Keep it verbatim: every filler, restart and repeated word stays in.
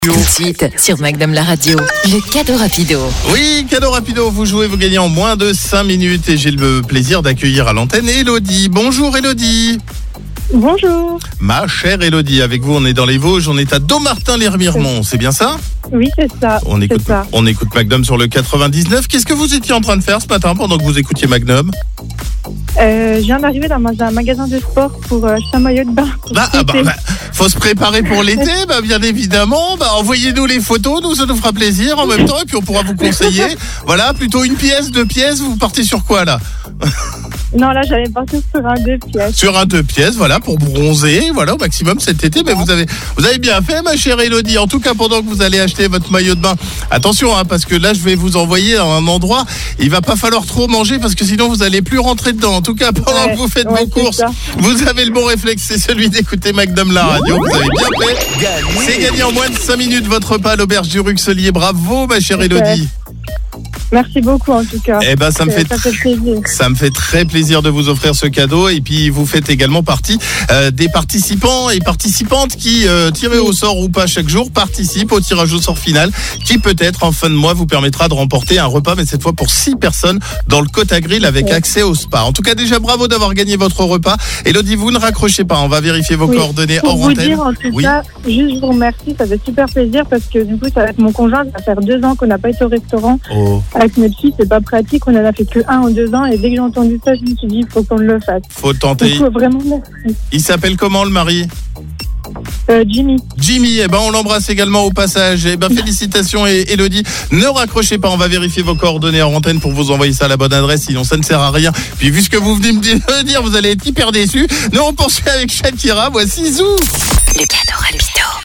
Tout de suite sur Magnum la radio, le cadeau rapido. Oui, cadeau rapido, vous jouez, vous gagnez en moins de cinq minutes et j'ai le plaisir d'accueillir à l'antenne Elodie. Bonjour Elodie. Bonjour. Ma chère Elodie, avec vous on est dans les Vosges, on est à Dommartin-lès-Remiremont, c'est bien ça? Oui, c'est ça. On c'est écoute, ça. on écoute Magnum sur le quatre-vingt-dix-neuf. Qu'est-ce que vous étiez en train de faire ce matin pendant que vous écoutiez Magnum? Euh, je viens d'arriver dans un magasin de sport pour euh, acheter un maillot de bain. Bah, ah bah, bah, faut se préparer pour l'été, bah, bien évidemment. Bah, envoyez-nous les photos, nous ça nous fera plaisir en même temps et puis on pourra vous conseiller. Voilà, plutôt une pièce, deux pièces, vous partez sur quoi là? Non, là, j'allais partir sur un deux pièces. Sur un deux pièces, voilà, pour bronzer, voilà, au maximum cet été. Mais vous avez, vous avez bien fait, ma chère Elodie. En tout cas, pendant que vous allez acheter votre maillot de bain, attention, hein, parce que là, je vais vous envoyer à un endroit. Il va pas falloir trop manger parce que sinon, vous allez plus rentrer dedans. En tout cas, pendant Ouais, que vous faites ouais, vos courses, ça. vous avez le bon réflexe, c'est celui d'écouter Magnum la radio. Vous avez bien fait. C'est gagné en moins de cinq minutes votre repas à l'auberge du Ruxelier. Bravo, ma chère Elodie. Merci beaucoup, en tout cas. Eh ben, ça me fait, ça fait plaisir. Ça me fait très plaisir de vous offrir ce cadeau et puis vous faites également partie euh, des participants et participantes qui, euh, tirés au sort ou pas chaque jour, participent au tirage au sort final qui peut-être en fin de mois vous permettra de remporter un repas, mais cette fois pour six personnes dans le Côte Grill avec Ouais. accès au spa. En tout cas, déjà bravo d'avoir gagné votre repas. Elodie, vous ne raccrochez pas, on va vérifier vos Oui. coordonnées Pour hors vous antenne. dire, en tout Oui. cas, juste je vous remercie, ça fait super plaisir parce que du coup, ça va être mon conjoint, ça va faire deux ans qu'on n'a pas été au restaurant Oh, avec notre fille, c'est pas pratique, on en a fait que un ou deux ans et dès que j'ai entendu ça, je me suis dit, il faut qu'on le fasse. faut tenter. Du coup, vraiment merci. Il s'appelle comment le mari? Euh, Jimmy, Jimmy, eh ben on l'embrasse également au passage. Eh ben félicitations et Elodie. Ne raccrochez pas, on va vérifier vos coordonnées en antenne pour vous envoyer ça à la bonne adresse, sinon ça ne sert à rien. Puis vu ce que vous venez me dire, dire, vous allez être hyper déçus. Nous on poursuit avec Shakira, voici Zou. Le cadeau rapido.